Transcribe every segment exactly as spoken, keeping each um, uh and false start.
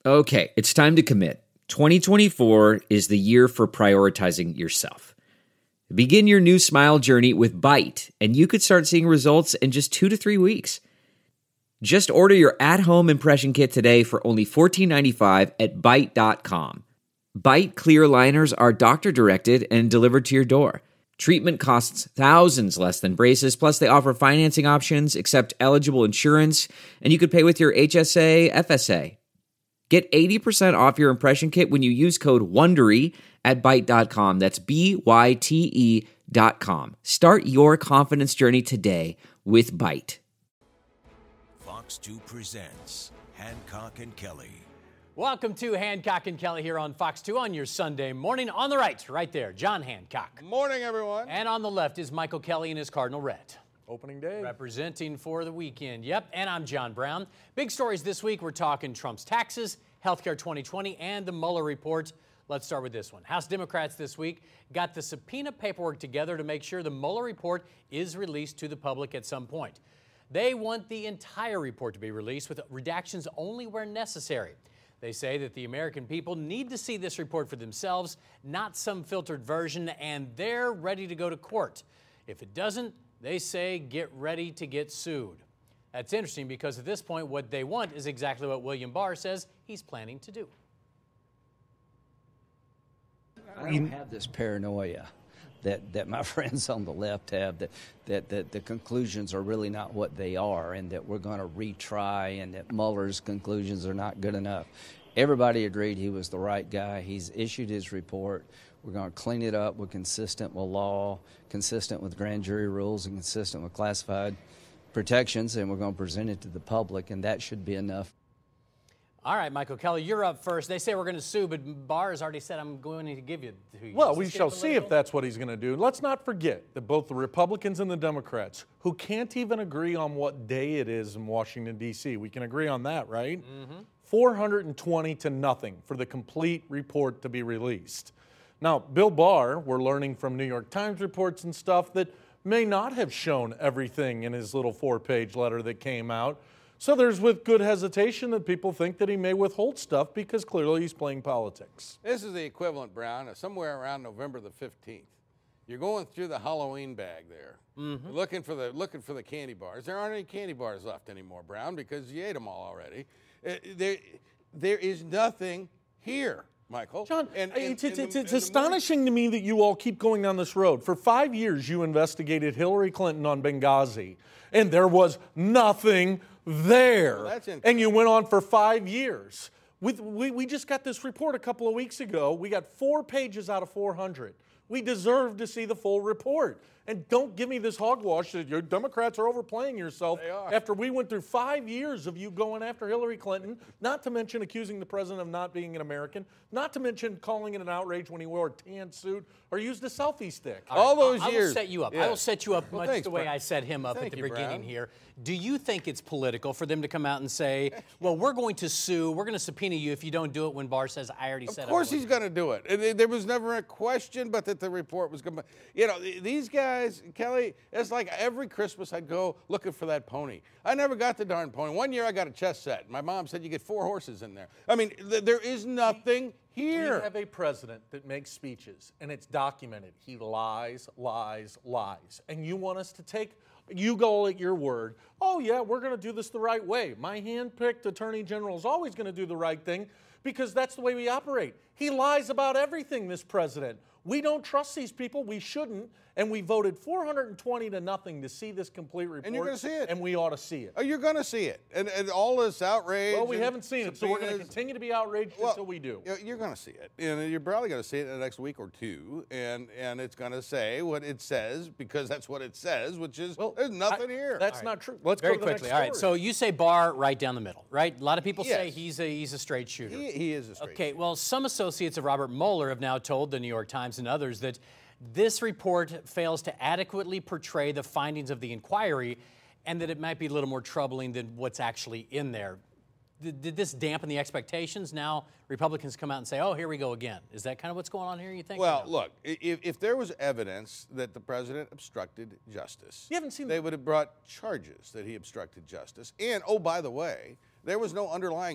Okay, it's time to commit. twenty twenty-four is the year for prioritizing yourself. Begin your new smile journey with Byte, and you could start seeing results in just two to three weeks. Just order your at-home impression kit today for only fourteen ninety-five at byte dot com. Byte clear aligners are doctor-directed and delivered to your door. Treatment costs thousands less than braces, plus they offer financing options, accept eligible insurance, and you could pay with your H S A, F S A. Get eighty percent off your impression kit when you use code WONDERY at byte dot com. That's B Y T E dot com. Start your confidence journey today with Byte. Fox two presents Hancock and Kelly. Welcome to Hancock and Kelly here on Fox two on your Sunday morning. On the right, right there, John Hancock. Morning, everyone. And on the left is Michael Kelly in his Cardinal Red. Opening day. Representing for the weekend. Yep, and I'm John Brown. Big stories this week. We're talking Trump's taxes, healthcare twenty twenty, and the Mueller report. Let's start with this one. House Democrats this week got the subpoena paperwork together to make sure the Mueller report is released to the public at some point. They want the entire report to be released with redactions only where necessary. They say that the American people need to see this report for themselves, not some filtered version, and they're ready to go to court. If it doesn't, they say get ready to get sued. That's interesting because at this point, what they want is exactly what William Barr says he's planning to do. I don't have this paranoia that, that my friends on the left have, that, that, that the conclusions are really not what they are and that we're going to retry and that Mueller's conclusions are not good enough. Everybody agreed he was the right guy. He's issued his report. We're going to clean it up. We're consistent with law, consistent with grand jury rules, and consistent with classified protections, and we're going to present it to the public, and that should be enough. All right, Michael Kelly, you're up first. They say we're going to sue, but Barr has already said I'm going to give you two years. Well, we Is this shall getting see if political? that's what he's going to do. Let's not forget that both the Republicans and the Democrats, who can't even agree on what day it is in Washington, D C, we can agree on that, right? Mm-hmm. four hundred twenty to nothing for the complete report to be released. Now, Bill Barr, we're learning from New York Times reports and stuff that may not have shown everything in his little four-page letter that came out. So there's with good hesitation that people think that he may withhold stuff because clearly he's playing politics. This is the equivalent, Brown, of somewhere around November the fifteenth. You're going through the Halloween bag there, mm-hmm. looking for the looking for the candy bars. There aren't any candy bars left anymore, Brown, because you ate them all already. Uh, there, there is nothing here, Michael. John, and, and, it's, it's, and it's, the, it's astonishing to me that you all keep going down this road. For five years, you investigated Hillary Clinton on Benghazi, and there was nothing there. Well, and you went on for five years. With, we, we just got this report a couple of weeks ago. We got four pages out of four hundred. We deserve to see the full report. And don't give me this hogwash that your Democrats are overplaying yourself They are. after we went through five years of you going after Hillary Clinton, not to mention accusing the president of not being an American, not to mention calling it an outrage when he wore a tan suit or used a selfie stick. All those I years. will set you up. Yeah. I will set you up Well, much thanks, the way Brown. I set him up Thank at the you, beginning Brown. here. Do you think it's political for them to come out and say, well, we're going to sue, we're going to subpoena you if you don't do it when Barr says, I already said Of I course would"? he's going to do it. And There was never a question but that the report was going to, you know, these guys, Kelly, it's like every Christmas I'd go looking for that pony. I never got the darn pony. One year I got a chess set. My mom said you get four horses in there. I mean, th- there is nothing here. We have a president that makes speeches, and it's documented. He lies, lies, lies. And you want us to take, you go at your word, oh, yeah, we're going to do this the right way. My hand-picked attorney general is always going to do the right thing because that's the way we operate. He lies about everything, this president. We don't trust these people. We shouldn't. And we voted four hundred twenty to nothing to see this complete report. And you're gonna see it. And we ought to see it. Oh, you're going to see it. And, and all this outrage. Well, we and haven't seen it, so we're going to subpoenas. continue to be outraged Well, until we do. you know, You're going to see it. And you're probably going to see it in the next week or two. And and it's going to say what it says because that's what it says, which is Well, there's nothing I- here. That's not true. Let's Very go to the quickly. next All right, so story. you say Barr right down the middle, right? A lot of people say Yes. he's a, he's a straight shooter. he, he is a straight Okay, shooter. well, some associates of Robert Mueller have now told the New York Times and others that this report fails to adequately portray the findings of the inquiry and that it might be a little more troubling than what's actually in there. Did, did this dampen the expectations? Now Republicans come out and say, oh, here we go again. Is that kind of what's going on here, you think? Well, Or no? look, i- if, if there was evidence that the president obstructed justice, You haven't seen they the- would have brought charges that he obstructed justice. And, oh, by the way, there was no underlying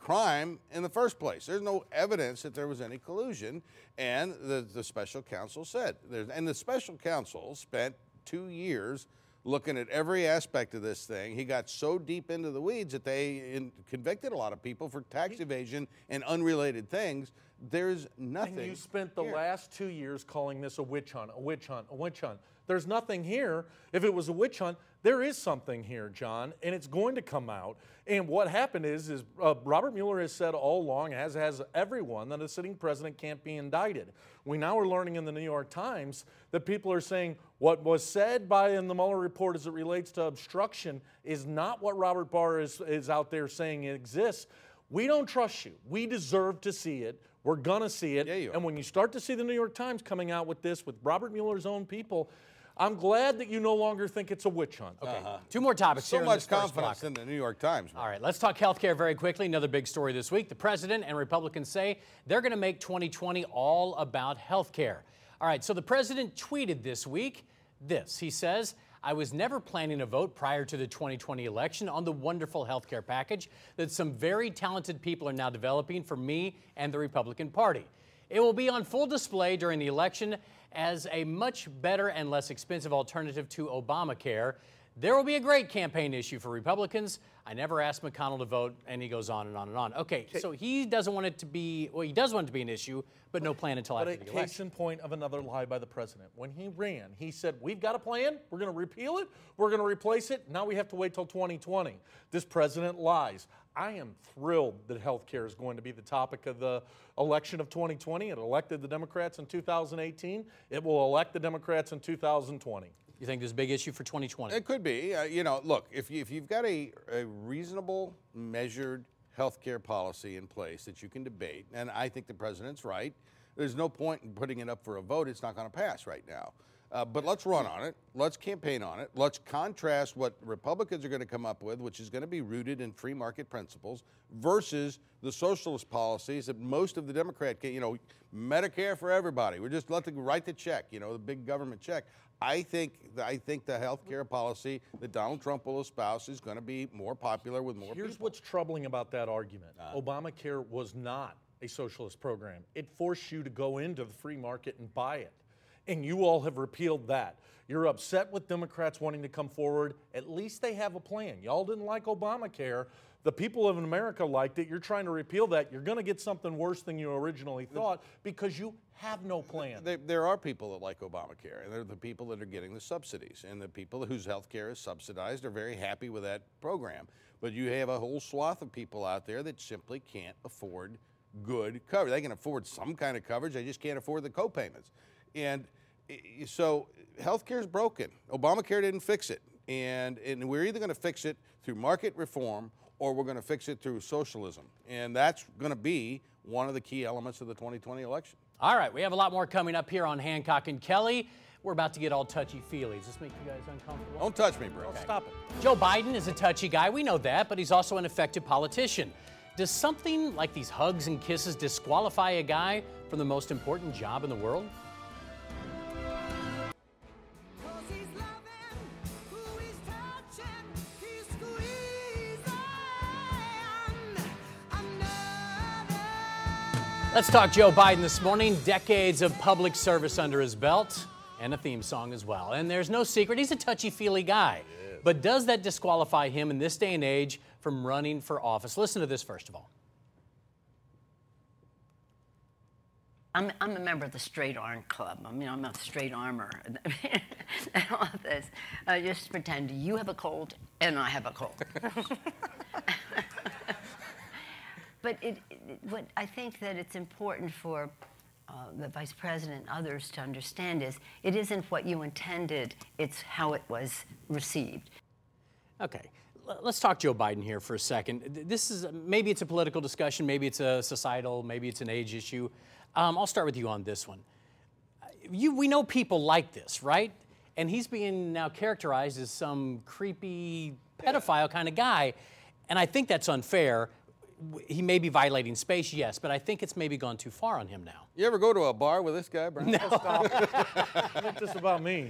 crime in the first place. There's no evidence that there was any collusion, and the, the special counsel said. There's, and the special counsel spent two years looking at every aspect of this thing. He got so deep into the weeds that they in, convicted a lot of people for tax evasion and unrelated things. There's nothing. And you spent the here. last two years calling this a witch hunt, a witch hunt, a witch hunt. There's nothing here. If it was a witch hunt, there is something here, John, and it's going to come out. And what happened is, is uh, Robert Mueller has said all along, as has everyone, that a sitting president can't be indicted. We now are learning in the New York Times that people are saying what was said by in the Mueller report as it relates to obstruction is not what Robert Barr is, is out there saying exists. We don't trust you. We deserve to see it. We're going to see it. Yeah, you are. And when you start to see the New York Times coming out with this, with Robert Mueller's own people, I'm glad that you no longer think it's a witch hunt. Okay, uh-huh. Two more topics So here in much this first confidence block. in the New York Times. All right, let's talk health care very quickly. Another big story this week. The president and Republicans say they're going to make twenty twenty all about health care. All right, so the president tweeted this week this. He says, I was never planning a vote prior to the twenty twenty election on the wonderful health care package that some very talented people are now developing for me and the Republican Party. It will be on full display during the election as a much better and less expensive alternative to Obamacare. There will be a great campaign issue for Republicans. I never asked McConnell to vote, and he goes on and on and on. Okay, so he doesn't want it to be, well, he does want it to be an issue, but no plan until But after a the case election. in point of another lie by the president. When he ran, he said, we've got a plan, we're going to repeal it, we're going to replace it, now we have to wait till twenty twenty. This president lies. I am thrilled that health care is going to be the topic of the election of twenty twenty. It elected the Democrats in two thousand eighteen. It will elect the Democrats in two thousand twenty. You think this is a big issue for twenty twenty? It could be. Uh, you know, look, if, you, if you've got a, a reasonable, measured health care policy in place that you can debate, and I think the president's right, there's no point in putting it up for a vote. It's not going to pass right now. Uh, but let's run on it. Let's campaign on it. Let's contrast what Republicans are going to come up with, which is going to be rooted in free market principles, versus the socialist policies that most of the Democrat, you know, Medicare for everybody. We're just let them write the check, you know, the big government check. I think I think the health care policy that Donald Trump will espouse is going to be more popular with more Here's people. what's troubling about that argument. Uh, Obamacare was not a socialist program. It forced you to go into the free market and buy it. And you all have repealed that. You're upset with Democrats wanting to come forward. At least they have a plan. Y'all didn't like Obamacare. The people of America liked it. You're trying to repeal that. You're going to get something worse than you originally thought because you have no plan. There, there are people that like Obamacare, and they're the people that are getting the subsidies. And the people whose health care is subsidized are very happy with that program. But you have a whole swath of people out there that simply can't afford good coverage. They can afford some kind of coverage. They just can't afford the co-payments. And so healthcare is broken. Obamacare didn't fix it. And, and we're either going to fix it through market reform or we're going to fix it through socialism. And that's going to be one of the key elements of the twenty twenty election. All right, we have a lot more coming up here on Hancock and Kelly. We're about to get all touchy-feely. Does this make you guys uncomfortable? Don't touch me, bro. Okay. Stop it. Joe Biden is a touchy guy. We know that, but he's also an effective politician. Does something like these hugs and kisses disqualify a guy from the most important job in the world? Let's talk Joe Biden this morning. Decades of public service under his belt and a theme song as well. And there's no secret, he's a touchy-feely guy. But does that disqualify him in this day and age from running for office? Listen to this first of all. I'm, I'm a member of the Straight Arm Club. I mean, I'm a straight armor. And all of this. Uh, just pretend you have a cold and I have a cold. But it, it, what I think that it's important for uh, the Vice President and others to understand is it isn't what you intended, it's how it was received. Okay, L- let's talk Joe Biden here for a second. This is, maybe it's a political discussion, maybe it's a societal, maybe it's an age issue. Um, I'll start with you on this one. You, we know people like this, right? And he's being now characterized as some creepy pedophile kind of guy, and I think that's unfair. w- he may be violating space, yes, but I think it's maybe gone too far on him now. You ever go to a bar with this guy, Brown? No. Not just about me.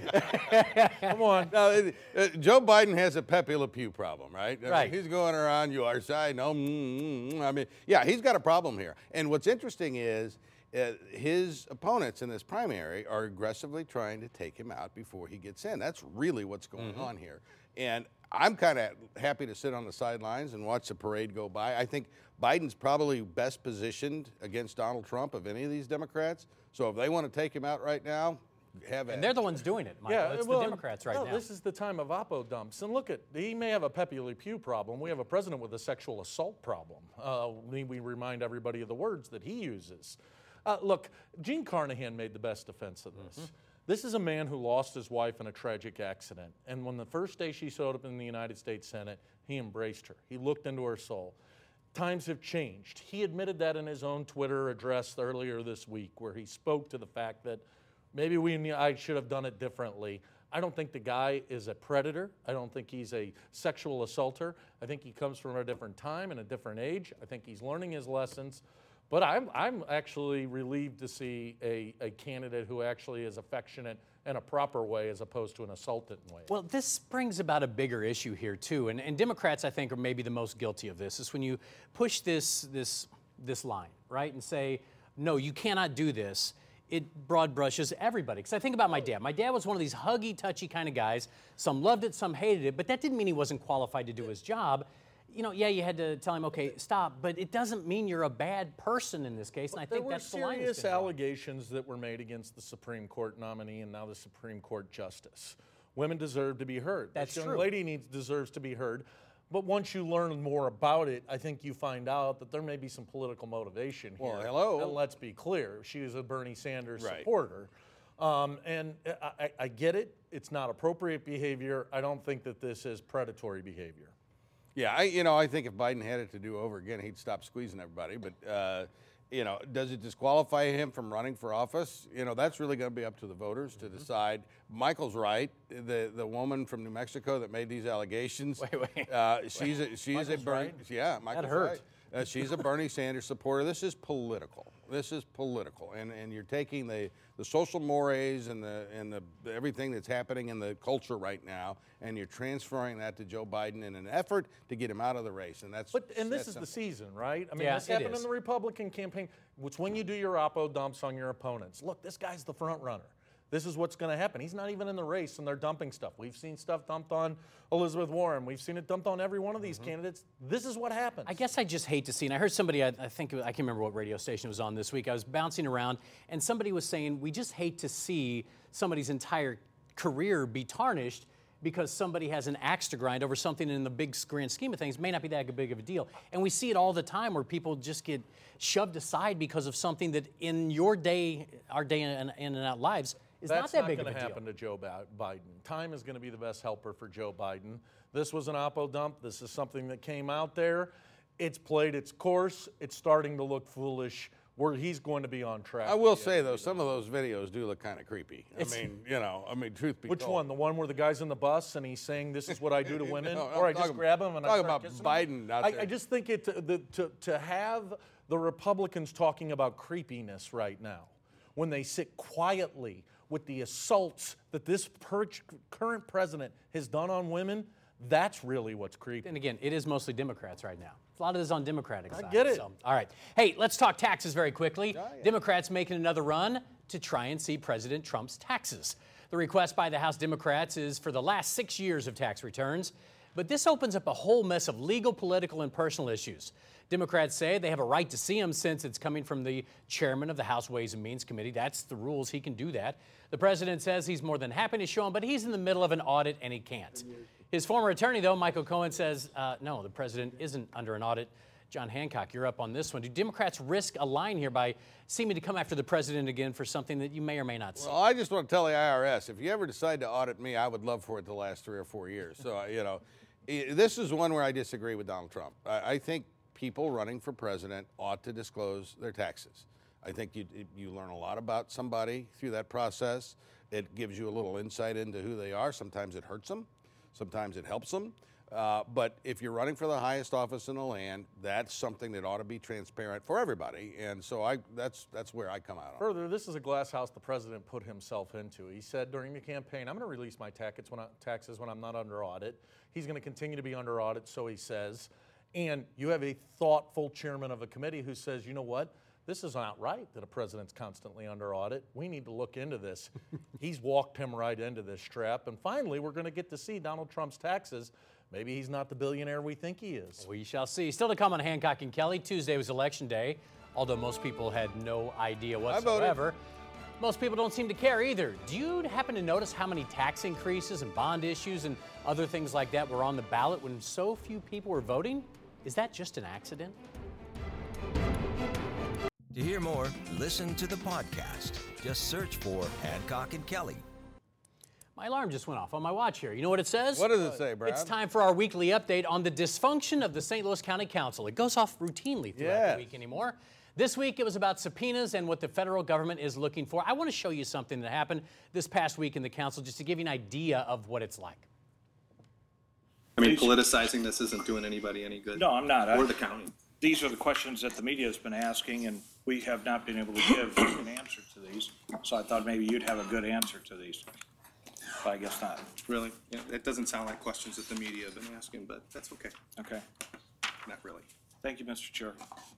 Come on. No, it, uh, Joe Biden has a Pepe Le Pew problem, right? I mean, Right. he's going around your side. No, mm, mm, mm. I mean, yeah, he's got a problem here. And what's interesting is uh, his opponents in this primary are aggressively trying to take him out before he gets in. That's really what's going Mm-hmm. on here. And I'm kind of happy to sit on the sidelines and watch the parade go by. I think Biden's probably best positioned against Donald Trump of any of these Democrats. So if they want to take him out right now, have at And it. they're the ones doing it, Michael. it's well, the Democrats right no, now. This is the time of oppo dumps. And look at, he may have a Pepe Le Pew problem. We have a president with a sexual assault problem. Uh, we, we remind everybody of the words that he uses. Uh, look, Gene Carnahan made the best defense of this. Mm-hmm. This is a man who lost his wife in a tragic accident. And when the first day she showed up in the United States Senate, he embraced her. He looked into her soul. Times have changed. He admitted that in his own Twitter address earlier this week, where he spoke to the fact that maybe we, I should have done it differently. I don't think the guy is a predator. I don't think he's a sexual assaulter. I think he comes from a different time and a different age. I think he's learning his lessons. But I'm, I'm actually relieved to see a, a candidate who actually is affectionate in a proper way as opposed to an assaultant way. Well, this brings about a bigger issue here too, and, and Democrats, I think, are maybe the most guilty of this. Is when you push this this this line, right, and say, no, you cannot do this. It broad brushes everybody. Because I think about my dad. My dad was one of these huggy, touchy kind of guys. Some loved it, some hated it, but that didn't mean he wasn't qualified to do his job. You know, yeah, you had to tell him, okay, stop, but it doesn't mean you're a bad person in this case, and I think that's the line. There were that's serious been drawn. allegations that were made against the Supreme Court nominee and now the Supreme Court justice. Women deserve to be heard. That's this young true. lady needs deserves to be heard. But once you learn more about it, I think you find out that there may be some political motivation here. Well, hello. And let's be clear, she is a Bernie Sanders Right. supporter. Um, and I, I, I get it. It's not appropriate behavior. I don't think that this is predatory behavior. Yeah, I, you know, I think if Biden had it to do over again, he'd stop squeezing everybody. But, uh, you know, does it disqualify him from running for office? You know, that's really going to be up to the voters to decide. Michael's right. The the woman from New Mexico that made these allegations, Wait, wait. Uh, she's a, she's Michael's a Bernie. right? Yeah, Michael's hurt. right. Uh, she's a Bernie Sanders supporter. This is political. This is political, and and you're taking the, the social mores and the and the everything that's happening in the culture right now, and you're transferring that to Joe Biden in an effort to get him out of the race, and that's. But and this that's is the simple. season, right? I mean, Yeah, this it happened is. in the Republican campaign. It's when you do your oppo dumps on your opponents. Look, this guy's the front runner. This is what's going to happen. He's not even in the race, and they're dumping stuff. We've seen stuff dumped on Elizabeth Warren. We've seen it dumped on every one of these candidates. This is what happens. I guess I just hate to see, and I heard somebody, I, I think, it was- I can't remember what radio station it was on this week. I was bouncing around, and somebody was saying, we just hate to see somebody's entire career be tarnished because somebody has an axe to grind over something in the big grand scheme of things may not be that big of a deal. And we see it all the time where people just get shoved aside because of something that in your day, our day in, in and out lives, is That's not that not big of going a to deal. happen to Joe Ba- Biden. Time is going to be the best helper for Joe Biden. This was an oppo dump. This is something that came out there. It's played its course. It's starting to look foolish. Where he's going to be on track. I will at the say end though, of the some of those videos do look kind of creepy. I mean, you know, I mean, truth be Which told. one? The one where the guy's in the bus and he's saying, "This is what I do to women," No, or I'm I just talking- grab him and I talking start about kissing Biden him? out I, there. I just think it to, the, to to have the Republicans talking about creepiness right now, when they sit quietly with the assaults that this per- current president has done on women, that's really what's creepy. And again, it is mostly Democrats right now. A lot of this on Democratic I side. get it. So, all right. Hey, let's talk taxes very quickly. Democrats making another run to try and see President Trump's taxes. The request by the House Democrats is for the last six years of tax returns. But this opens up a whole mess of legal, political, and personal issues. Democrats say they have a right to see him since it's coming from the chairman of the House Ways and Means Committee. That's the rules. He can do that. The president says he's more than happy to show him, but he's in the middle of an audit and he can't. His former attorney, though, Michael Cohen, says, uh, no, the president isn't under an audit. John Hancock, you're up on this one. Do Democrats risk a line here by seeming to come after the president again for something that you may or may not see? Well, I just want to tell the I R S, if you ever decide to audit me, I would love for it to last three or four years. So, uh, you know, i- this is one where I disagree with Donald Trump. I, I think people running for president ought to disclose their taxes. I think you, you learn a lot about somebody through that process. It gives you a little insight into who they are. Sometimes it hurts them. Sometimes it helps them. Uh, but if you're running for the highest office in the land, that's something that ought to be transparent for everybody. And so I, that's that's where I come out on. Further, this is a glass house the president put himself into. He said during the campaign, I'm going to release my taxes when, I, taxes when I'm not under audit. He's going to continue to be under audit, so he says. And you have a thoughtful chairman of a committee who says, you know what? This is not right that a president's constantly under audit. We need to look into this. He's walked him right into this trap. And finally, we're going to get to see Donald Trump's taxes. Maybe he's not the billionaire we think he is. We shall see. Still to come on Hancock and Kelly. Tuesday was Election Day, although most people had no idea whatsoever. Most people don't seem to care either. Do you happen to notice how many tax increases and bond issues and other things like that were on the ballot when so few people were voting? Is that just an accident? To hear more, listen to the podcast. Just search for Hancock and Kelly. My alarm just went off on my watch here. You know what it says? What does it say, Brad? It's time for our weekly update on the dysfunction of the Saint Louis County Council. It goes off routinely throughout Yes. the week anymore. This week it was about subpoenas and what the federal government is looking for. I want to show you something that happened this past week in the council just to give you an idea of what it's like. I mean, politicizing this isn't doing anybody any good. No, I'm not. I- Or the county. These are the questions that the media has been asking, and we have not been able to give an answer to these. So I thought maybe you'd have a good answer to these. But I guess not. Really? Yeah, it doesn't sound like questions that the media have been asking, but that's okay. Okay. Not really. Thank you, Mister Chair.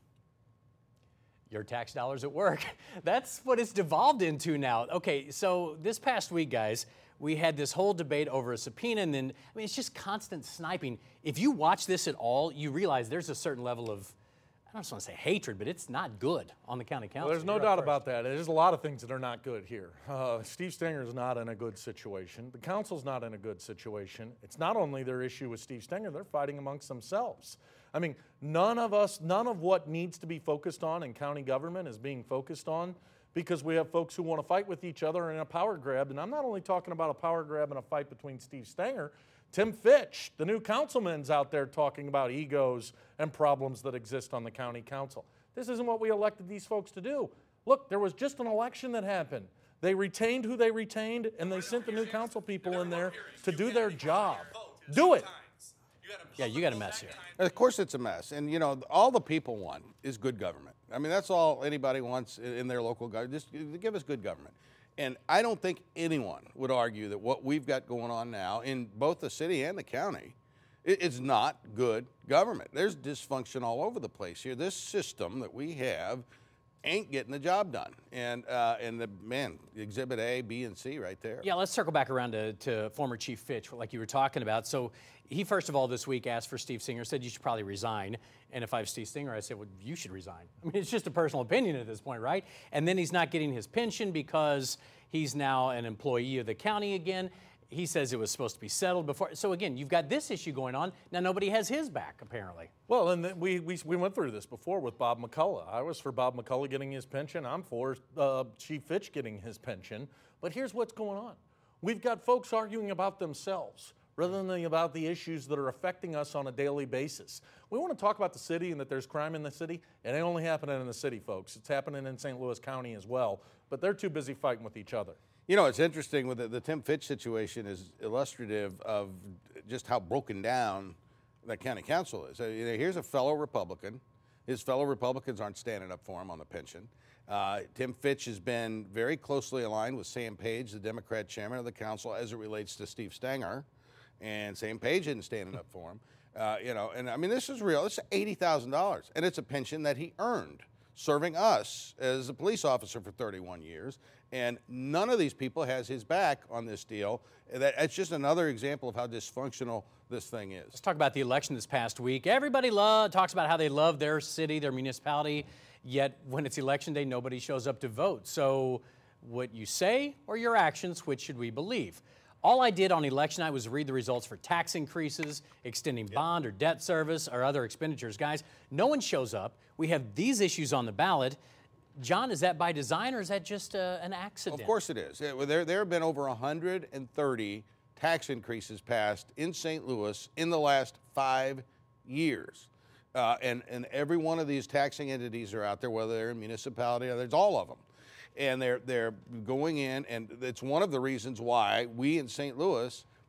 Your tax dollars at work. That's what it's devolved into now. Okay, so this past week, guys, we had this whole debate over a subpoena, and then, I mean, it's just constant sniping. If you watch this at all, you realize there's a certain level of, I don't just want to say hatred, but it's not good on the county council. Well, there's no You're up doubt first. about that. There's a lot of things that are not good here. Uh, Steve Stenger is not in a good situation. The council's not in a good situation. It's not only their issue with Steve Stenger, they're fighting amongst themselves. I mean, none of us, none of what needs to be focused on in county government is being focused on because we have folks who want to fight with each other in a power grab. And I'm not only talking about a power grab and a fight between Steve Stenger. Tim Fitch, the new councilman's out there talking about egos and problems that exist on the county council. This isn't what we elected these folks to do. Look, there was just an election that happened. They retained who they retained, and they sent the new council people in there to do their job. Do it. Yeah, you got a mess here. Of course it's a mess. And, you know, all the people want is good government. I mean, that's all anybody wants in their local government. Just give us good government. And I don't think anyone would argue that what we've got going on now in both the city and the county is not good government. There's dysfunction all over the place here. This system that we have ain't getting the job done. And, uh, and the, man, Exhibit A, B, and C right there. Yeah, let's circle back around to, to former Chief Fitch, like you were talking about. So he, first of all, this week asked for Steve Stenger, said you should probably resign. And if I was Steve Stenger, I said, well, you should resign. I mean, it's just a personal opinion at this point, right? And then he's not getting his pension because he's now an employee of the county again. He says it was supposed to be settled before. So again, you've got this issue going on. Now nobody has his back, apparently. Well, and then we, we we went through this before with Bob McCullough. I was for Bob McCullough getting his pension. I'm for uh, Chief Fitch getting his pension. But here's what's going on. We've got folks arguing about themselves rather than about the issues that are affecting us on a daily basis. We want to talk about the city and that there's crime in the city. It ain't only happening in the city, folks. It's happening in Saint Louis County as well. But they're too busy fighting with each other. You know, it's interesting with the, the Tim Fitch situation is illustrative of just how broken down that county council is. So, you know, here's a fellow Republican. His fellow Republicans aren't standing up for him on the pension. Uh, Tim Fitch has been very closely aligned with Sam Page, the Democrat chairman of the council, as it relates to Steve Stenger. And Sam Page isn't standing up for him. Uh, you know, and I mean, this is real. It's eighty thousand dollars, and it's a pension that he earned serving us as a police officer for thirty-one years. And none of these people has his back on this deal. That, it's just another example of how dysfunctional this thing is. Let's talk about the election this past week. Everybody love, talks about how they love their city, their municipality, yet when it's election day, nobody shows up to vote. So what you say or your actions, which should we believe? All I did on election night was read the results for tax increases, extending bond or debt service, or other expenditures. Guys, no one shows up. We have these issues on the ballot. John, is that by design or is that just uh, an accident? Of course it is. There, there have been over one hundred thirty tax increases passed in Saint Louis in the last five years. Uh, and, and every one of these taxing entities are out there, whether they're in municipality or there's all of them. And they're, they're going in, and it's one of the reasons why we in Saint Louis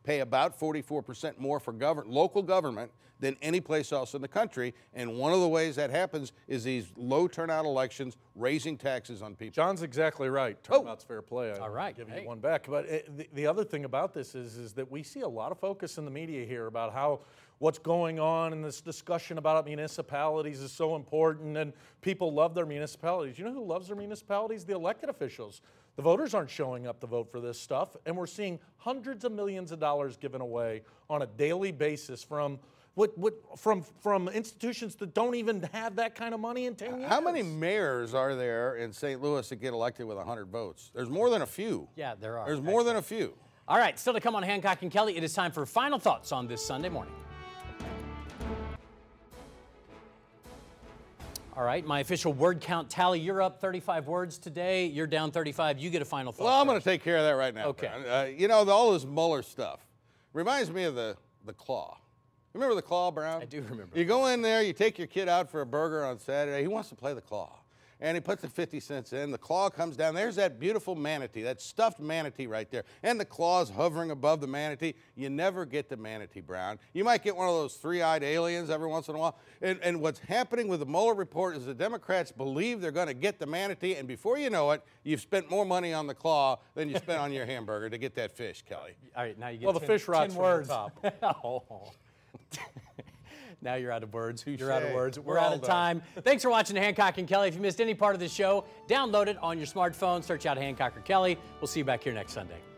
pay about forty-four percent more for govern- local government than any place else in the country. And one of the ways that happens is these low turnout elections raising taxes on people. John's exactly right. Turnout's fair play. I All right. give Hey. you one back. But it, the, the other thing about this is, is that we see a lot of focus in the media here about how what's going on in this discussion about municipalities is so important and people love their municipalities. You know who loves their municipalities? The elected officials. The voters aren't showing up to vote for this stuff, and we're seeing hundreds of millions of dollars given away on a daily basis from what, what, from, from institutions that don't even have that kind of money in ten years. How many mayors are there in Saint Louis that get elected with one hundred votes? There's more than a few. Yeah, there are. There's more than a few. All right, still to come on Hancock and Kelly, it is time for final thoughts on this Sunday morning. All right, my official word count tally. You're up thirty-five words today. You're down thirty-five. You get a final thought. Well, I'm going to take care of that right now. Okay. Uh, you know, the, all this Mueller stuff reminds me of the, the Claw. Remember the Claw, Brown? I do remember. You go in there, you take your kid out for a burger on Saturday. He wants to play the Claw. And he puts the fifty cents in. The claw comes down. There's that beautiful manatee, that stuffed manatee right there. And the claw's hovering above the manatee. You never get the manatee, Brown. You might get one of those three-eyed aliens every once in a while. And, and what's happening with the Mueller report is the Democrats believe they're going to get the manatee. And before you know it, you've spent more money on the claw than you spent on your hamburger to get that fish, Kelly. All right, now you get Well, the ten, fish rods ten from words. the top. Oh. Now you're out of words. Touche. You're out of words. We're, We're out all of done. time. Thanks for watching Hancock and Kelly. If you missed any part of the show, download it on your smartphone. Search out Hancock or Kelly. We'll see you back here next Sunday.